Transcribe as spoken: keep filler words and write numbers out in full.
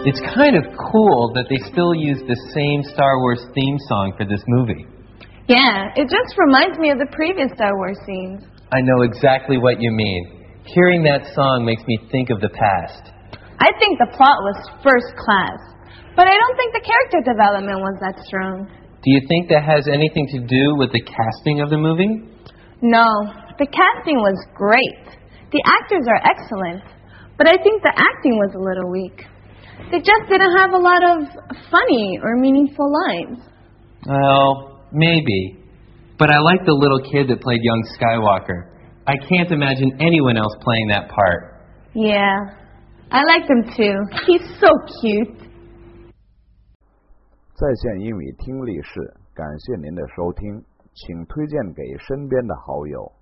It's kind of cool that they still use the same Star Wars theme song for this movie. Yeah, it just reminds me of the previous Star Wars scenes. I know exactly what you mean. Hearing that song makes me think of the past. I think the plot was first class, but I don't think the character development was that strong. Do you think that has anything to do with the casting of the movie? No, the casting was great. The actors are excellent, but I think the acting was a little weak. They just didn't have a lot of funny or meaningful lines. Well, maybe. But I like the little kid that played young Skywalker. I can't imagine anyone else playing that part. Yeah, I like him too. He's so cute. 在线英语听力室，感谢您的收听，请推荐给身边的好友。